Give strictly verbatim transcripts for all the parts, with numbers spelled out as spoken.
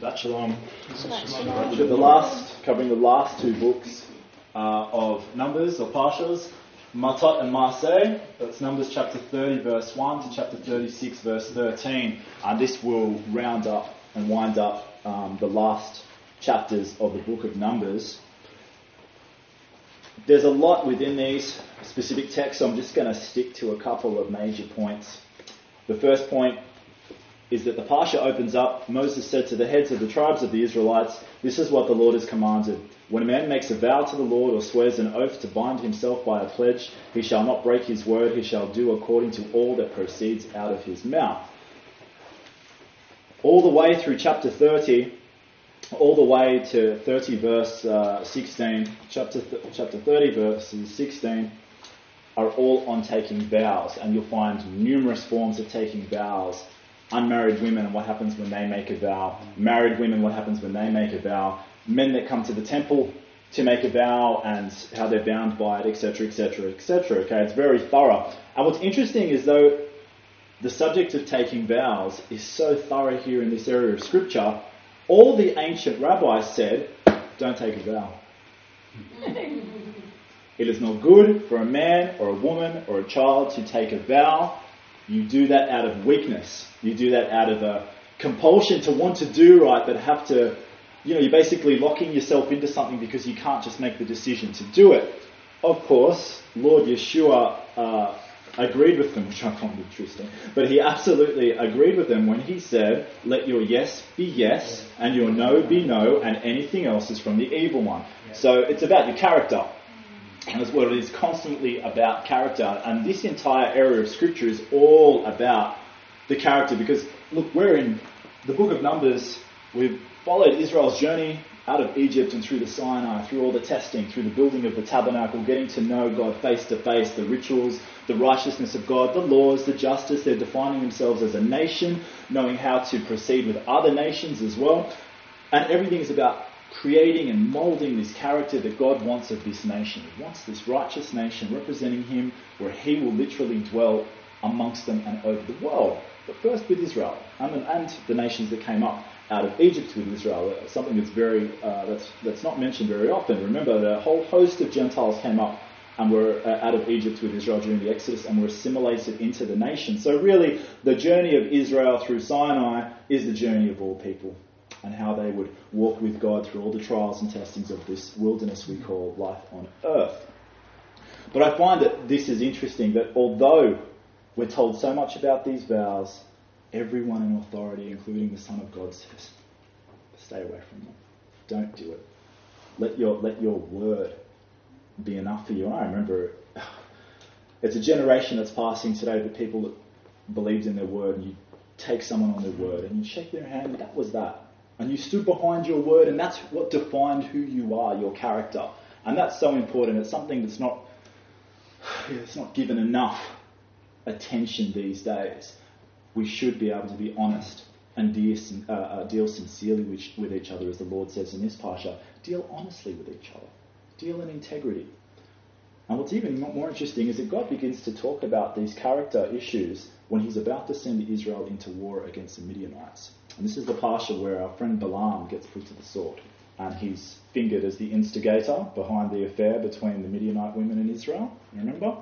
Shabbat Shalom. Shabbat Shalom. The last, covering the last two books uh, of Numbers or Parshas, Matot and Maaseh. That's Numbers chapter thirty verse one to chapter thirty-six verse thirteen. And this will round up and wind up um, the last chapters of the book of Numbers. There's a lot within these specific texts, so I'm just going to stick to a couple of major points. The first point is that the Parsha opens up. Moses said to the heads of the tribes of the Israelites, "This is what the Lord has commanded. When a man makes a vow to the Lord or swears an oath to bind himself by a pledge, he shall not break his word, he shall do according to all that proceeds out of his mouth." All the way through chapter thirty, all the way to thirty verse uh, sixteen, chapter th- chapter thirty verses sixteen, are all on taking vows, and you'll find numerous forms of taking vows. Unmarried women and what happens when they make a vow. Married women, what happens when they make a vow. Men that come to the temple to make a vow and how they're bound by it, et cetera, et cetera, et cetera. Okay, it's very thorough. And what's interesting is though the subject of taking vows is so thorough here in this area of Scripture, all the ancient rabbis said, don't take a vow. It is not good for a man or a woman or a child to take a vow. You do that out of weakness. You do that out of a compulsion to want to do right, but have to, you know, you're basically locking yourself into something because you can't just make the decision to do it. Of course, Lord Yeshua uh, agreed with them, which I find interesting, but he absolutely agreed with them when he said, let your yes be yes, and your no be no, and anything else is from the evil one. So it's about your character. And as well, it is constantly about character. And this entire area of Scripture is all about the character. Because, look, we're in the book of Numbers. We've followed Israel's journey out of Egypt and through the Sinai, through all the testing, through the building of the tabernacle, getting to know God face to face, the rituals, the righteousness of God, the laws, the justice. They're defining themselves as a nation, knowing how to proceed with other nations as well. And everything is about creating and moulding this character that God wants of this nation. He wants this righteous nation representing him, where he will literally dwell amongst them and over the world. But first with Israel and, and the nations that came up out of Egypt with Israel. Something that's very uh, that's that's not mentioned very often. Remember, the whole host of Gentiles came up and were uh, out of Egypt with Israel during the Exodus and were assimilated into the nation. So really, the journey of Israel through Sinai is the journey of all people, and how they would walk with God through all the trials and testings of this wilderness we call life on earth. But I find that this is interesting, that although we're told so much about these vows, everyone in authority, including the Son of God, says, stay away from them. Don't do it. Let your, let your word be enough for you. And I remember it's a generation that's passing today, the people that believed in their word, and you take someone on their word and you shake their hand, and that was that. And you stood behind your word, and that's what defined who you are, your character. And that's so important. It's something that's not, it's not given enough attention these days. We should be able to be honest and deal, uh, uh, deal sincerely with, with each other, as the Lord says in this Parsha. Deal honestly with each other. Deal in integrity. And what's even more interesting is that God begins to talk about these character issues when he's about to send Israel into war against the Midianites. And this is the Parsha where our friend Balaam gets put to the sword. And he's fingered as the instigator behind the affair between the Midianite women and Israel. Remember?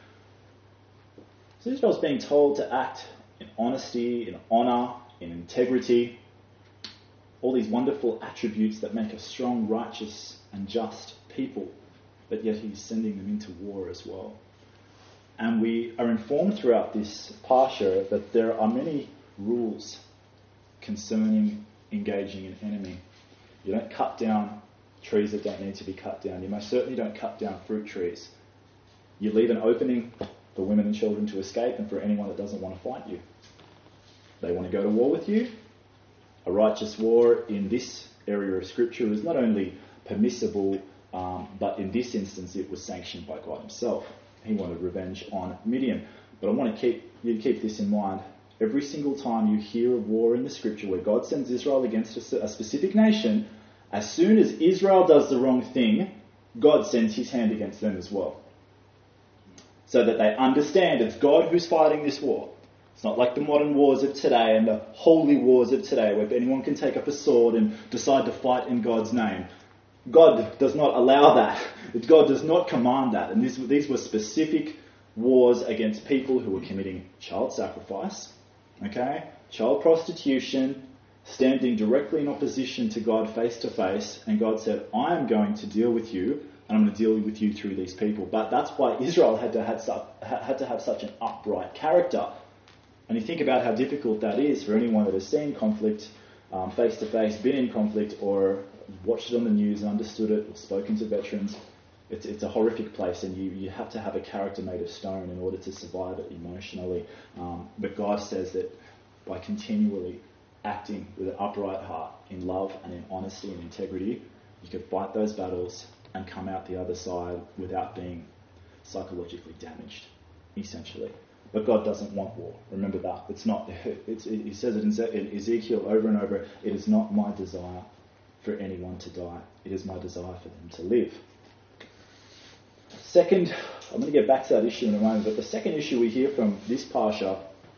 So Israel's being told to act in honesty, in honour, in integrity. All these wonderful attributes that make a strong, righteous and just people. But yet he's sending them into war as well. And we are informed throughout this Parsha that there are many rules concerning engaging an enemy. You don't cut down trees that don't need to be cut down. You most certainly don't cut down fruit trees. You leave an opening for women and children to escape and for anyone that doesn't want to fight you. They want to go to war with you. A righteous war in this area of Scripture is not only permissible, um, but in this instance it was sanctioned by God himself. He wanted revenge on Midian. But I want to keep you to keep this in mind. Every single time you hear of war in the Scripture where God sends Israel against a specific nation, as soon as Israel does the wrong thing, God sends his hand against them as well. So that they understand it's God who's fighting this war. It's not like the modern wars of today and the holy wars of today where anyone can take up a sword and decide to fight in God's name. God does not allow that. God does not command that. And these, these were specific wars against people who were committing child sacrifice, okay, child prostitution, standing directly in opposition to God face to face. And God said, I am going to deal with you, and I'm going to deal with you through these people. But that's why Israel had to have, had to have such an upright character. And you think about how difficult that is for anyone that has seen conflict um, face to face, been in conflict, or watched it on the news and understood it, or spoken to veterans. It's, it's a horrific place, and you, you have to have a character made of stone in order to survive it emotionally. Um, but God says that by continually acting with an upright heart, in love and in honesty and integrity, you can fight those battles and come out the other side without being psychologically damaged, essentially. But God doesn't want war. Remember that. It's not. It's, it, he says it in Ezekiel over and over. It is not my desire for anyone to die. It is my desire for them to live. Second, I'm going to get back to that issue in a moment, but the second issue we hear from this parsha,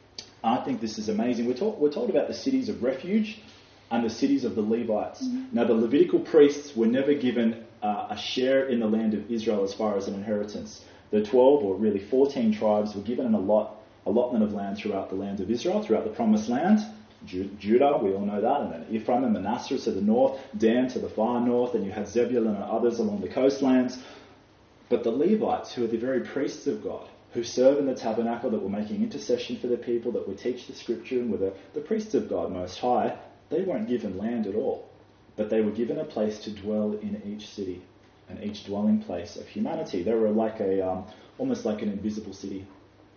I think this is amazing. We're, talk, we're told about the cities of refuge and the cities of the Levites. Mm-hmm. Now, the Levitical priests were never given uh, a share in the land of Israel as far as an inheritance. The twelve, or really fourteen tribes, were given an allot, allotment of land throughout the land of Israel, throughout the Promised Land. Judah, we all know that, and then Ephraim and Manasseh to the north, Dan to the far north, and you had Zebulun and others along the coastlands. But the Levites, who are the very priests of God, who serve in the tabernacle, that were making intercession for the people, that would teach the scripture, and were the, the priests of God Most High, they weren't given land at all. But they were given a place to dwell in each city, and each dwelling place of humanity. They were like a, um, almost like an invisible city.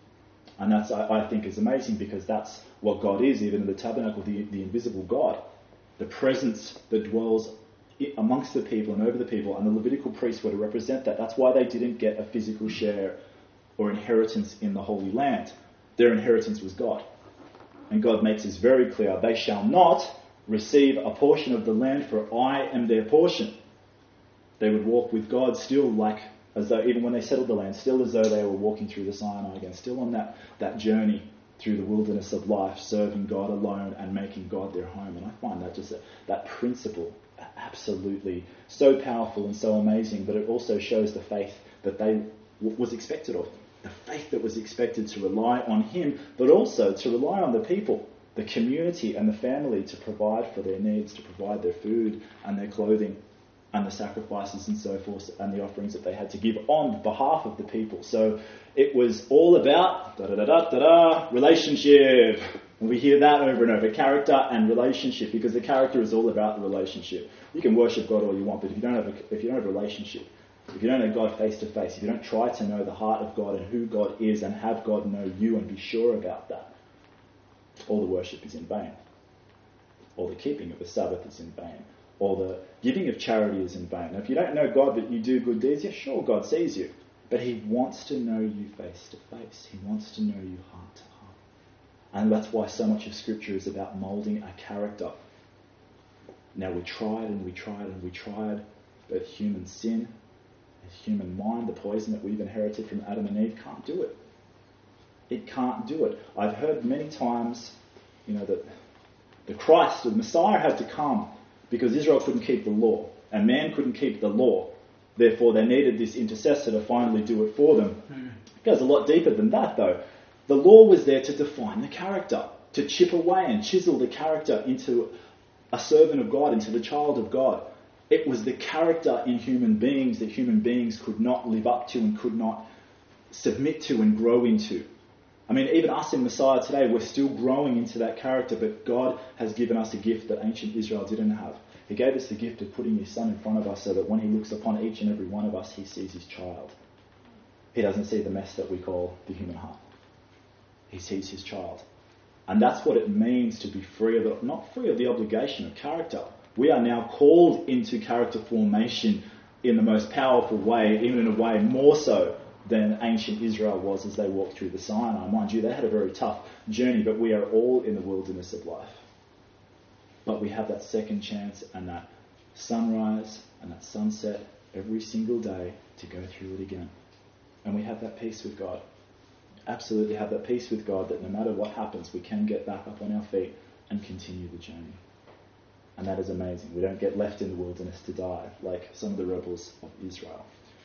And that's, I, I think, is amazing, because that's what God is, even in the tabernacle, the, the invisible God. The presence that dwells amongst the people and over the people, and the Levitical priests were to represent that. That's why they didn't get a physical share or inheritance in the Holy Land. Their inheritance was God. And God makes this very clear. They shall not receive a portion of the land, for I am their portion. They would walk with God still like, as though, even when they settled the land, still as though they were walking through the Sinai again, still on that, that journey through the wilderness of life, serving God alone and making God their home. And I find that just a, that principle absolutely so powerful and so amazing, but it also shows the faith that they w- was expected of them. The faith that was expected to rely on Him, but also to rely on the people, the community and the family, to provide for their needs, to provide their food and their clothing and the sacrifices and so forth, and the offerings that they had to give on behalf of the people. So it was all about da da da da da da relationship. And we hear that over and over, character and relationship, because the character is all about the relationship. You can worship God all you want, but if you don't have a, if you don't have a relationship, if you don't know God face to face, if you don't try to know the heart of God and who God is and have God know you and be sure about that, all the worship is in vain. All the keeping of the Sabbath is in vain. All the giving of charity is in vain. Now, if you don't know God but you do good deeds, yeah, sure, God sees you. But He wants to know you face to face. He wants to know you heart to heart. And that's why so much of Scripture is about moulding a character. Now, we tried and we tried and we tried, but human sin, human mind, the poison that we've inherited from Adam and Eve, can't do it. It can't do it. I've heard many times, you know, that the Christ, the Messiah, had to come because Israel couldn't keep the law, and man couldn't keep the law. Therefore, they needed this intercessor to finally do it for them. Mm. It goes a lot deeper than that, though. The law was there to define the character, to chip away and chisel the character into a servant of God, into the child of God. It was the character in human beings that human beings could not live up to and could not submit to and grow into. I mean, even us in Messiah today, we're still growing into that character, but God has given us a gift that ancient Israel didn't have. He gave us the gift of putting His Son in front of us so that when He looks upon each and every one of us, He sees His child. He doesn't see the mess that we call the human heart. He sees His child. And that's what it means to be free of the, not free of the obligation of character. We are now called into character formation in the most powerful way, even in a way more so than ancient Israel was as they walked through the Sinai. Mind you, they had a very tough journey, but we are all in the wilderness of life. But we have that second chance and that sunrise and that sunset every single day to go through it again. And we have that peace with God. absolutely have that peace with God that no matter what happens, we can get back up on our feet and continue the journey. And that is amazing. We don't get left in the wilderness to die like some of the rebels of Israel.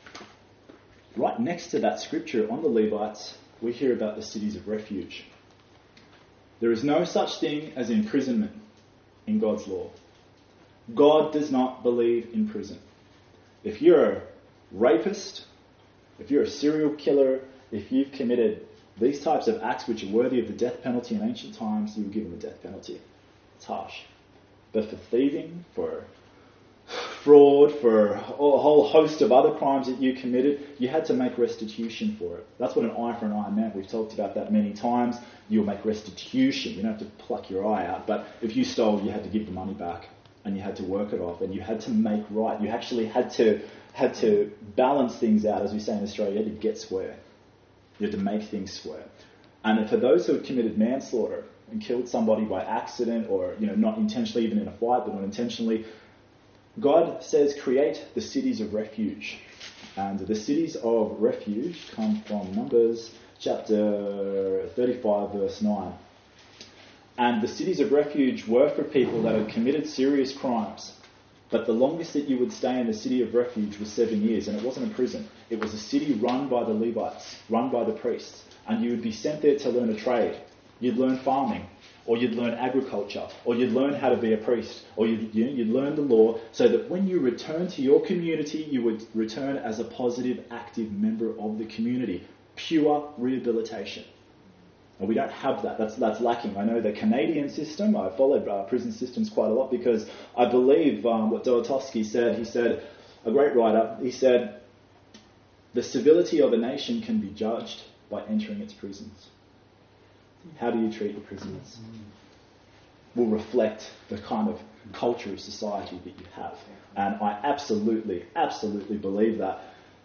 Right next to that scripture on the Levites, we hear about the cities of refuge. There is no such thing as imprisonment in God's law. God does not believe in prison. If you're a rapist, if you're a serial killer, if you've committed these types of acts which are worthy of the death penalty in ancient times, you were given the death penalty. It's harsh. But for thieving, for fraud, for a whole host of other crimes that you committed, you had to make restitution for it. That's what an eye for an eye meant. We've talked about that many times. You'll make restitution. You don't have to pluck your eye out. But if you stole, you had to give the money back and you had to work it off and you had to make right. You actually had to had to balance things out. As we say in Australia, you had to get square. You had to make things square. And for those who had committed manslaughter and killed somebody by accident or, you know, not intentionally even in a fight, but not intentionally, God says, create the cities of refuge. And the cities of refuge come from Numbers chapter thirty-five, verse nine. And the cities of refuge were for people that had committed serious crimes. But the longest that you would stay in the city of refuge was seven years, and it wasn't a prison. It was a city run by the Levites, run by the priests. And you would be sent there to learn a trade. You'd learn farming, or you'd learn agriculture, or you'd learn how to be a priest, or you'd, you know, you'd learn the law, so that when you return to your community, you would return as a positive, active member of the community. Pure rehabilitation. And we don't have that. That's that's lacking. I know the Canadian system, I followed uh, prison systems quite a lot because I believe um, what Dostoevsky said. He said, a great writer, he said, the civility of a nation can be judged by entering its prisons. How do you treat your prisoners? Will reflect the kind of culture of society that you have. And I absolutely, absolutely believe that.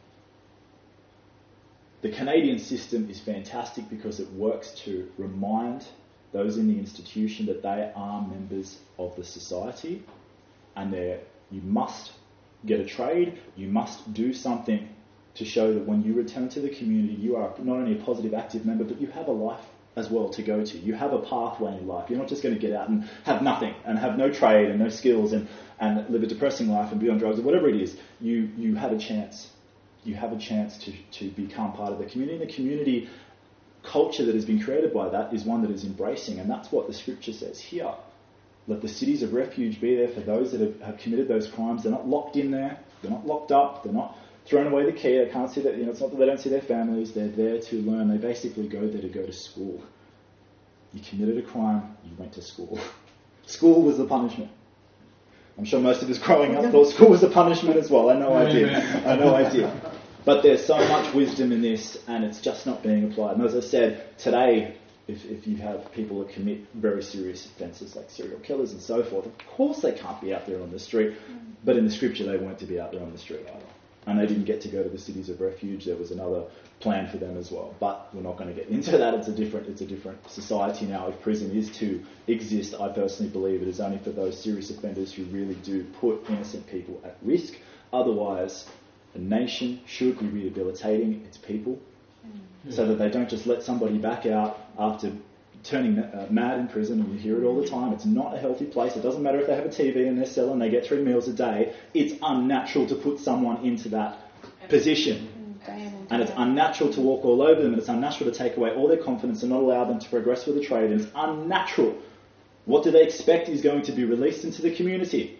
The Canadian system is fantastic because it works to remind those in the institution that they are members of the society and you must get a trade, you must do something to show that when you return to the community, you are not only a positive, active member, but you have a life as well to go to. You have a pathway in life. You're not just going to get out and have nothing and have no trade and no skills and, and live a depressing life and be on drugs or whatever it is. You you have a chance. You have a chance to, to become part of the community. And the community culture that has been created by that is one that is embracing, and that's what the scripture says here. Let the cities of refuge be there for those that have, have committed those crimes. They're not locked in there. They're not locked up. They're not thrown away the key. They can't see that. You know, it's not that they don't see their families. They're there to learn. They basically go there to go to school. You committed a crime. You went to school. School was the punishment. I'm sure most of us growing up thought school was a punishment as well. I know I did. I know I did. But there's so much wisdom in this, and it's just not being applied. And as I said, today, if, if you have people that commit very serious offences like serial killers and so forth, of course they can't be out there on the street. But in the scripture, they weren't to be out there on the street either. And they didn't get to go to the cities of refuge. There was another plan for them as well. But we're not going to get into that. It's a different it's a different society now. If prison is to exist, I personally believe it is only for those serious offenders who really do put innocent people at risk. Otherwise, a nation should be rehabilitating its people mm. so that they don't just let somebody back out after turning uh, mad in prison, and you hear it all the time. It's not a healthy place. It doesn't matter if they have a T V in their cell and they get three meals a day. It's unnatural to put someone into that position. And it's unnatural to walk all over them, and it's unnatural to take away all their confidence and not allow them to progress with the trade. And it's unnatural. What do they expect is going to be released into the community?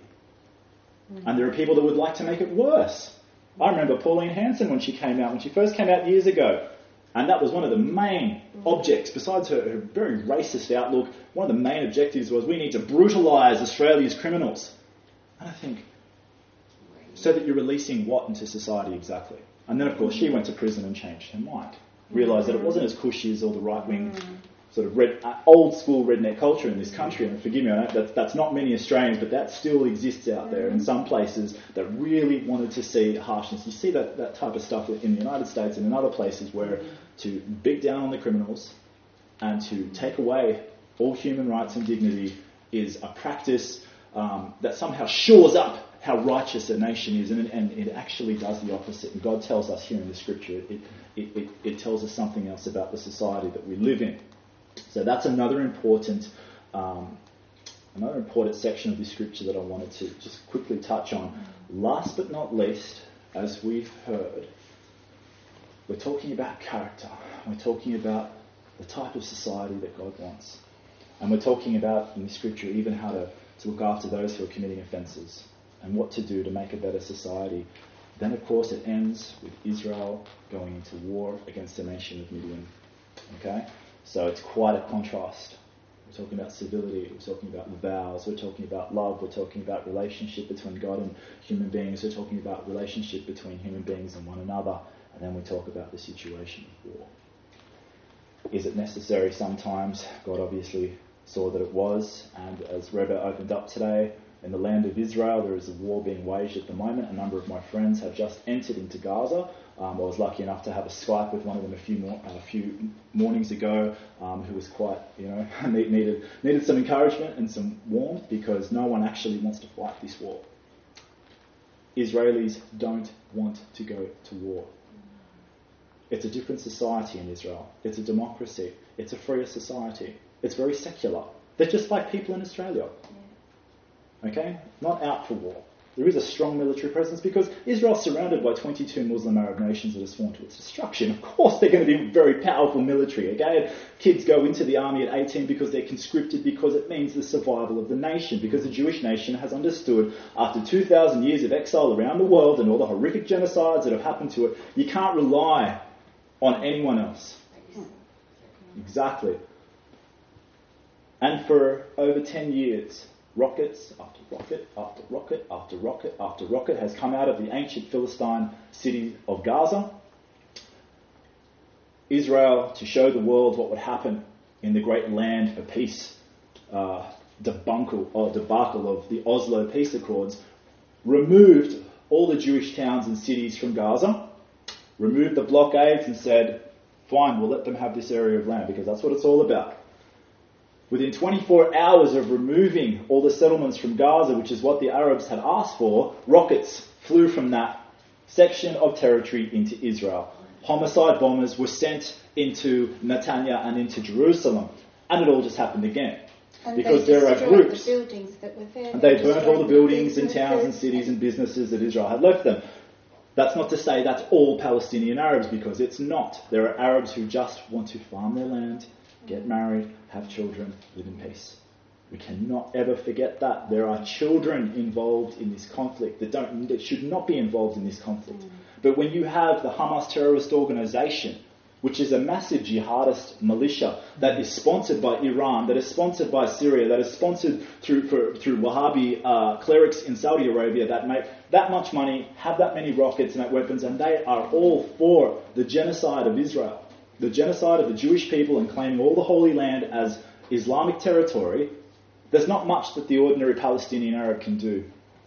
Mm. And there are people that would like to make it worse. I remember Pauline Hanson when she came out, when she first came out years ago. And that was one of the main objects, besides her, her very racist outlook, one of the main objectives was we need to brutalise Australia's criminals. And I think, so that you're releasing what into society exactly? And then, of course, she went to prison and changed her mind. Realised that it wasn't as cushy as all the right-wing, sort of red, uh, old-school redneck culture in this country. And forgive me, I know that, that's not many Australians, but that still exists out there in some places that really wanted to see harshness. You see that, that type of stuff in the United States and in other places where to beat down on the criminals and to take away all human rights and dignity is a practice um, that somehow shores up how righteous a nation is, and, and it actually does the opposite. And God tells us here in the scripture, it, it, it, it tells us something else about the society that we live in. So that's another important um, another important section of the scripture that I wanted to just quickly touch on. Last but not least, as we've heard, we're talking about character. We're talking about the type of society that God wants. And we're talking about, in the scripture, even how to, to look after those who are committing offences and what to do to make a better society. Then, of course, it ends with Israel going into war against the nation of Midian. Okay? So it's quite a contrast. We're talking about civility, we're talking about vows, we're talking about love, we're talking about relationship between God and human beings, we're talking about relationship between human beings and one another, and then we talk about the situation of war. Is it necessary? Sometimes. God obviously saw that it was, and as Rebbe opened up today, in the land of Israel there is a war being waged at the moment. A number of my friends have just entered into Gaza. Um, I was lucky enough to have a Skype with one of them a few more, a few mornings ago, um, who was quite, you know, needed needed some encouragement and some warmth, because no one actually wants to fight this war. Israelis don't want to go to war. It's a different society in Israel. It's a democracy. It's a freer society. It's very secular. They're just like people in Australia. Okay? Not out for war. There is a strong military presence because Israel's surrounded by twenty-two Muslim Arab nations that are sworn to its destruction. Of course they're going to be very powerful military, okay? Kids go into the army at eighteen because they're conscripted, because it means the survival of the nation, because the Jewish nation has understood after two thousand years of exile around the world and all the horrific genocides that have happened to it, you can't rely on anyone else. Exactly. And for over ten years, rockets after rocket after rocket after rocket after rocket has come out of the ancient Philistine city of Gaza. Israel, to show the world what would happen in the great land for peace uh, debacle, or debacle of the Oslo Peace Accords, removed all the Jewish towns and cities from Gaza, removed the blockades and said, fine, we'll let them have this area of land, because that's what it's all about. Within twenty-four hours of removing all the settlements from Gaza, which is what the Arabs had asked for, rockets flew from that section of territory into Israel. Homicide bombers were sent into Netanya and into Jerusalem. And it all just happened again. And because they there are groups. The buildings that were there. And they burnt all the buildings and towns and cities and businesses that Israel had left them. That's not to say that's all Palestinian Arabs, because it's not. There are Arabs who just want to farm their land, get married, have children, live in peace. We cannot ever forget that. There are children involved in this conflict that don't, that should not be involved in this conflict. Mm. But when you have the Hamas terrorist organisation, which is a massive jihadist militia that is sponsored by Iran, that is sponsored by Syria, that is sponsored through for, through Wahhabi uh, clerics in Saudi Arabia, that make that much money, have that many rockets and that weapons, and they are all for the genocide of Israel, the genocide of the Jewish people, and claiming all the Holy Land as Islamic territory. There's not much that the ordinary Palestinian Arab can do.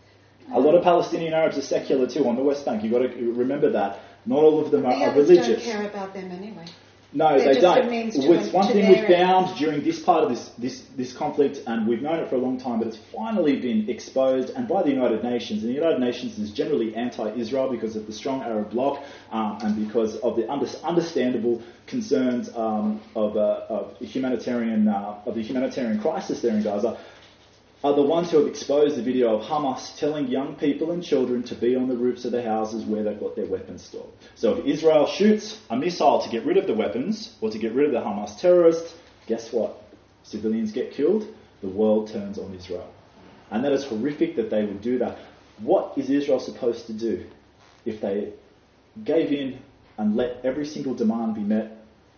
A lot of Palestinian Arabs are secular too on the West Bank. You've got to remember that. Not all of them are, the are religious. Don't care about them anyway. No, They're they don't. It's one thing we area. found during this part of this, this, this conflict, and we've known it for a long time, but it's finally been exposed, and by the United Nations. And the United Nations is generally anti-Israel because of the strong Arab bloc, um, and because of the under, understandable concerns um, of, uh, of humanitarian uh, of the humanitarian crisis there in Gaza. Are the ones who have exposed the video of Hamas telling young people and children to be on the roofs of their houses where they've got their weapons stored. So if Israel shoots a missile to get rid of the weapons, or to get rid of the Hamas terrorists, guess what? Civilians get killed, the world turns on Israel. And that is horrific that they would do that. What is Israel supposed to do if they gave in and let every single demand be met?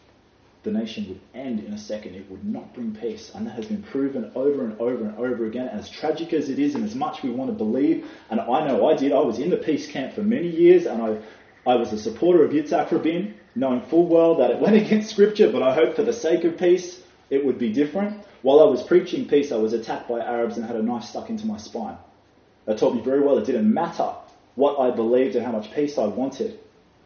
The nation would end in a second. It would not bring peace. And that has been proven over and over and over again. As tragic as it is, and as much we want to believe, and I know I did, I was in the peace camp for many years, and I, I was a supporter of Yitzhak Rabin, knowing full well that it went against Scripture, but I hope for the sake of peace, it would be different. While I was preaching peace, I was attacked by Arabs and had a knife stuck into my spine. That taught me very well it didn't matter what I believed and how much peace I wanted.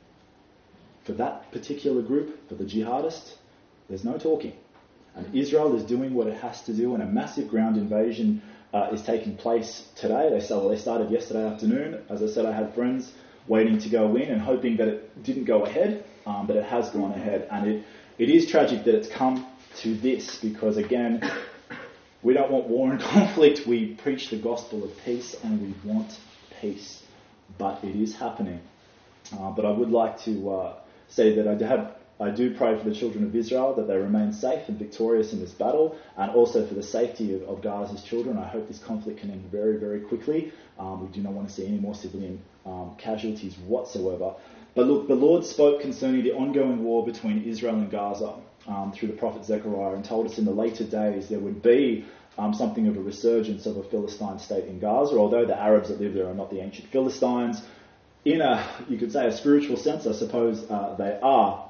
For that particular group, for the jihadists, there's no talking. And Israel is doing what it has to do in a massive ground invasion uh, is taking place today. They, well, they started yesterday afternoon. As I said, I had friends waiting to go in and hoping that it didn't go ahead, um, but it has gone ahead. And it, it is tragic that it's come to this, because again, we don't want war and conflict. We preach the gospel of peace and we want peace, but it is happening. Uh, but I would like to uh, say that I have I do pray for the children of Israel, that they remain safe and victorious in this battle, and also for the safety of, of Gaza's children. I hope this conflict can end very, very quickly. Um, we do not want to see any more civilian um, casualties whatsoever. But look, the Lord spoke concerning the ongoing war between Israel and Gaza um, through the prophet Zechariah, and told us in the later days there would be um, something of a resurgence of a Philistine state in Gaza, although the Arabs that live there are not the ancient Philistines. In a, you could say, a spiritual sense, I suppose uh, they are.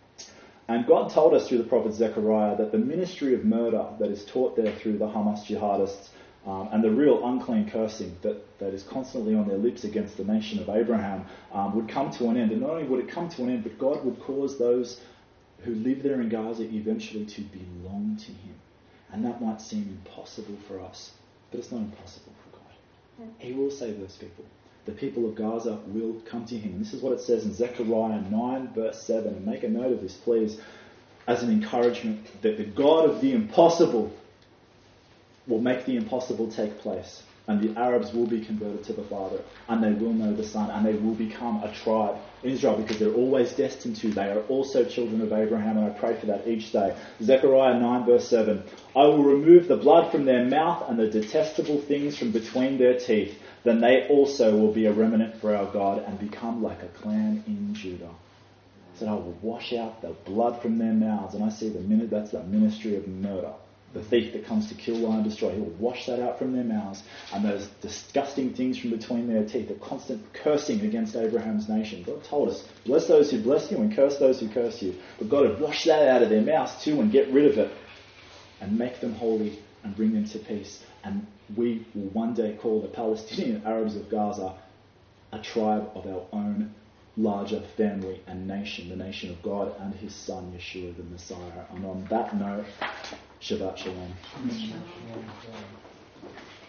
And God told us through the prophet Zechariah that the ministry of murder that is taught there through the Hamas jihadists um, and the real unclean cursing that, that is constantly on their lips against the nation of Abraham um, would come to an end. And not only would it come to an end, but God would cause those who live there in Gaza eventually to belong to him. And that might seem impossible for us, but it's not impossible for God. He will save those people. The people of Gaza will come to him. And this is what it says in Zechariah nine verse seven. And make a note of this, please, as an encouragement that the God of the impossible will make the impossible take place. And the Arabs will be converted to the Father. And they will know the Son. And they will become a tribe in Israel, because they're always destined to. They are also children of Abraham. And I pray for that each day. Zechariah nine verse seven. I will remove the blood from their mouth and the detestable things from between their teeth. Then they also will be a remnant for our God and become like a clan in Judah. So I will wash out the blood from their mouths. And I see the minute that's the ministry of murder. The thief that comes to kill, lie, and destroy. He will wash that out from their mouths. And those disgusting things from between their teeth, the constant cursing against Abraham's nation. God told us, bless those who bless you and curse those who curse you. But God would wash that out of their mouths too and get rid of it and make them holy and bring them to peace. And we will one day call the Palestinian Arabs of Gaza a tribe of our own larger family and nation, the nation of God and his Son, Yeshua the Messiah. And on that note, Shabbat Shalom.